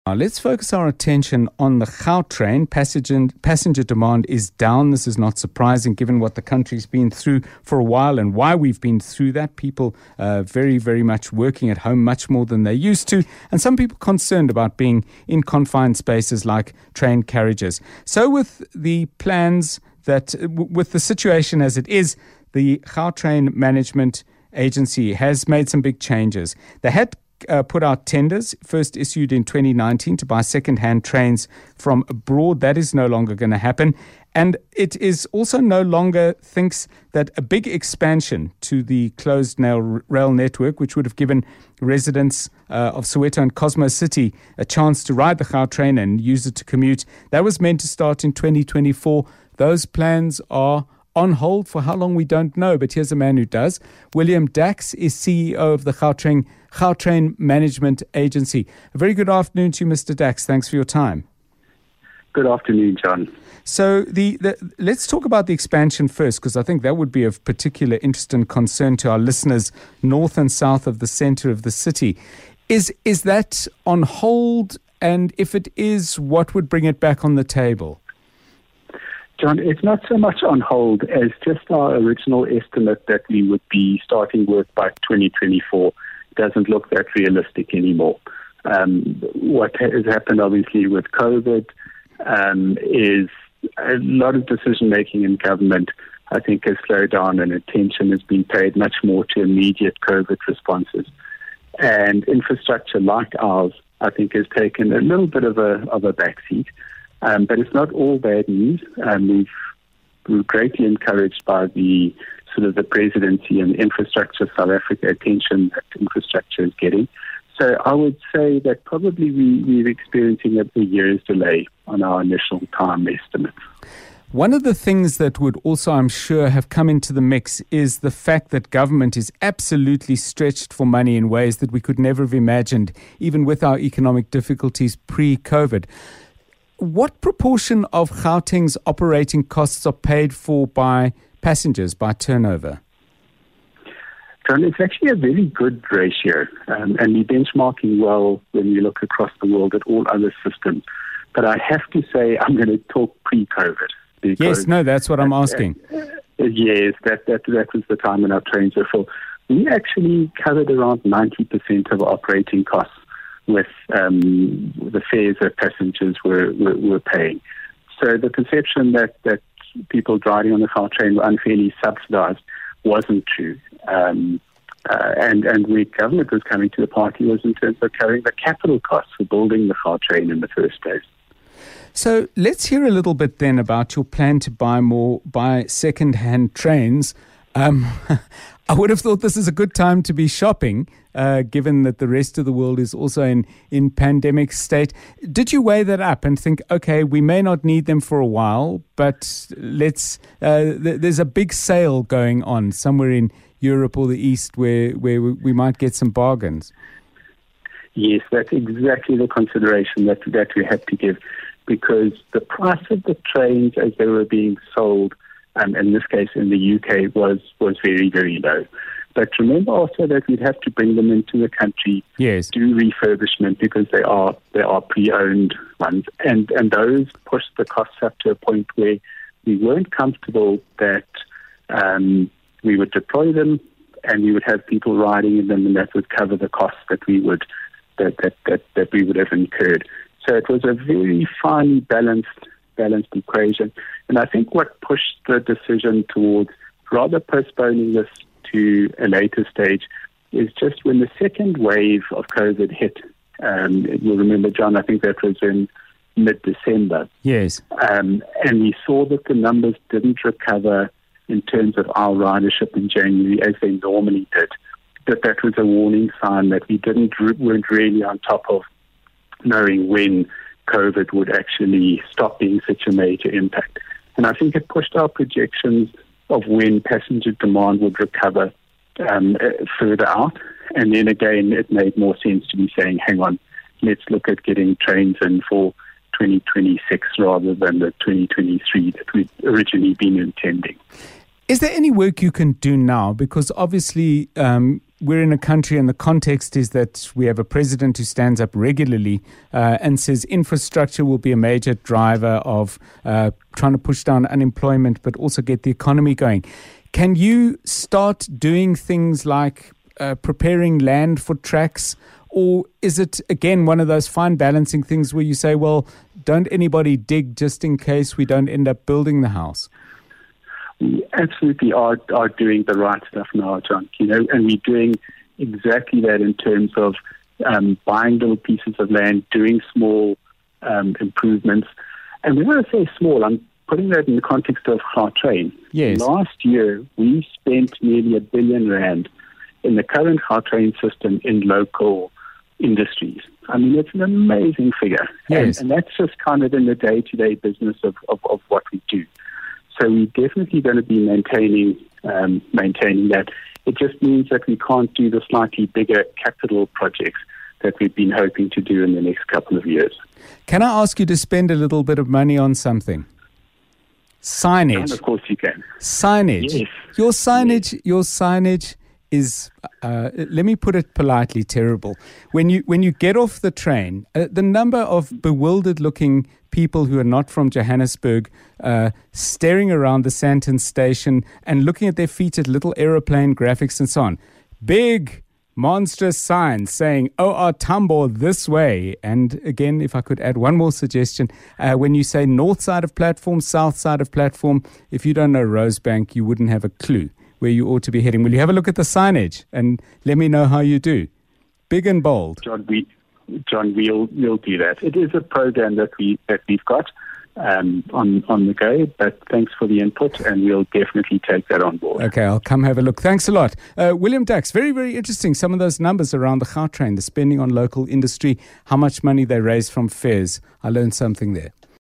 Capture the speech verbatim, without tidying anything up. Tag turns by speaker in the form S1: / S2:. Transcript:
S1: Now, let's focus our attention on the Gautrain. Passenger, passenger demand is down. This is not surprising given what the country's been through for a while and why we've been through that. People uh, very, very much working at home much more than they used to, and some people concerned about being in confined spaces like train carriages. So with the plans that, with the situation as it is, the Gautrain Management Agency has made some big changes. They had Uh, put out tenders, first issued in twenty nineteen, to buy second-hand trains from abroad. That is no longer going to happen. And it is also no longer thinks that a big expansion to the closed nail rail network, which would have given residents uh, of Soweto and Cosmos City a chance to ride the Gautrain and use it to commute, that was meant to start in twenty twenty-four. Those plans are on hold for how long we don't know, but here's a man who does. William Dax is C E O of the Gautrain, Gautrain Management Agency. A very good afternoon to you, Mister Dax. Thanks for your time.
S2: Good afternoon, John.
S1: So the, the let's talk about the expansion first, because I think that would be of particular interest and concern to our listeners north and south of the centre of the city. Is is that on hold? And if it is, what would bring it back on the table?
S2: John, it's not so much on hold as just our original estimate that we would be starting work by twenty twenty-four doesn't look that realistic anymore. Um, what has happened, obviously, with COVID um, is a lot of decision-making in government, I think, has slowed down, and attention has been paid much more to immediate COVID responses. And infrastructure like ours, I think, has taken a little bit of a, of a backseat. Um, but it's not all bad news. Um, we've, we're greatly encouraged by the sort of the presidency and infrastructure South Africa attention that infrastructure is getting. So I would say that probably we, we're experiencing a, a year's delay on our initial time estimates.
S1: One of the things that would also, I'm sure, have come into the mix is the fact that government is absolutely stretched for money in ways that we could never have imagined, even with our economic difficulties pre-COVID. What proportion of Gauteng's operating costs are paid for by passengers, by turnover?
S2: John, it's actually a very good ratio, um, and we're benchmarking well when you look across the world at all other systems. But I have to say I'm going to talk pre-COVID.
S1: Yes, no, that's what I'm asking.
S2: Uh, uh, yes, that, that, that was the time when our trains were full. We actually covered around ninety percent of operating costs with um, the fares that passengers were, were, were paying. So the perception that, that people driving on the Gautrain were unfairly subsidized wasn't true. Um, uh, and, and where government was coming to the party was in terms of covering the capital costs for building the Gautrain in the first place.
S1: So let's hear a little bit then about your plan to buy more, buy second-hand trains. Um, I would have thought this is a good time to be shopping, uh, given that the rest of the world is also in, in pandemic state. Did you weigh that up and think, okay, we may not need them for a while, but let's uh, th- there's a big sale going on somewhere in Europe or the East where, where we might get some bargains?
S2: Yes, that's exactly the consideration that, that we had to give, because the price of the trains as they were being sold, Um, in this case in the U K, was, was very, very low. But remember also that we'd have to bring them into the country,
S1: yes,
S2: do refurbishment, because they are they are pre-owned ones. And, and those pushed the costs up to a point where we weren't comfortable that um, we would deploy them and we would have people riding in them, and that would cover the costs that we would that, that, that, that we would have incurred. So it was a very finely balanced balanced equation. And I think what pushed the decision towards rather postponing this to a later stage is just when the second wave of COVID hit. Um, you'll remember, John, I think that was in mid-December.
S1: Yes.
S2: Um, and we saw that the numbers didn't recover in terms of our ridership in January as they normally did. That that was a warning sign that we didn't weren't really on top of knowing when COVID would actually stop being such a major impact. And I think it pushed our projections of when passenger demand would recover um, further out. And then again, it made more sense to be saying, hang on, let's look at getting trains in for twenty twenty-six rather than the twenty twenty-three that we'd originally been intending.
S1: Is there any work you can do now? Because obviously um, we're in a country, and the context is that we have a president who stands up regularly uh, and says infrastructure will be a major driver of uh, trying to push down unemployment, but also get the economy going. Can you start doing things like uh, preparing land for tracks? Or is it, again, one of those fine balancing things where you say, well, don't anybody dig just in case we don't end up building the house?
S2: We absolutely are, are doing the right stuff now, John. You know, and we're doing exactly that in terms of um, buying little pieces of land, doing small um, improvements. And when I say small, I'm putting that in the context of Gautrain.
S1: Yes.
S2: Last year, we spent nearly a billion rand in the current Gautrain system in local industries. I mean, it's an amazing figure.
S1: Yes.
S2: And, and that's just kind of in the day-to-day business of, of, of what we do. So we're definitely going to be maintaining um, maintaining that. It just means that we can't do the slightly bigger capital projects that we've been hoping to do in the next couple of years.
S1: Can I ask you to spend a little bit of money on something? Signage.
S2: And of course you can.
S1: Signage.
S2: Yes.
S1: Your signage, yes. your signage is, uh, let me put it politely, terrible. When you when you get off the train, uh, the number of bewildered-looking people who are not from Johannesburg uh, staring around the Sandton station and looking at their feet at little aeroplane graphics and so on. Big, monstrous signs saying, O R Tambo this way. And again, if I could add one more suggestion, uh, when you say north side of platform, south side of platform, if you don't know Rosebank, you wouldn't have a clue where you ought to be heading. Will you have a look at the signage and let me know how you do? Big and bold.
S2: John, we, John, we'll we'll do that. It is a program that we that we've got um, on on the go. But thanks for the input, and we'll definitely take that on board.
S1: Okay, I'll come have a look. Thanks a lot, uh, William Dax. Very very interesting. Some of those numbers around the Gautrain, the spending on local industry, how much money they raise from fares. I learned something there.